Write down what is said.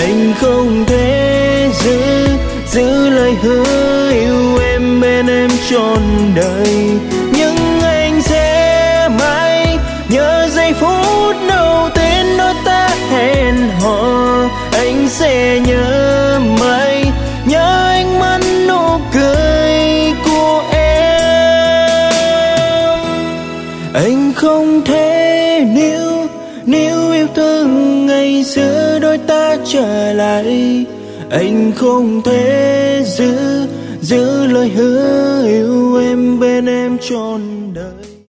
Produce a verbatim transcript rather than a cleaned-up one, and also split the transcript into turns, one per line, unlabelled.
Anh không thể giữ giữ lời hứa yêu em bên em trọn đời, nhưng anh sẽ mãi nhớ giây phút đầu tiên đôi ta hẹn hò. Anh sẽ nhớ mãi, nhớ ánh mắt nụ cười của em. Anh không thể níu níu yêu thương ngày xưa đôi ta trở lại. Anh không thể giữ giữ lời hứa yêu em bên em trọn đời.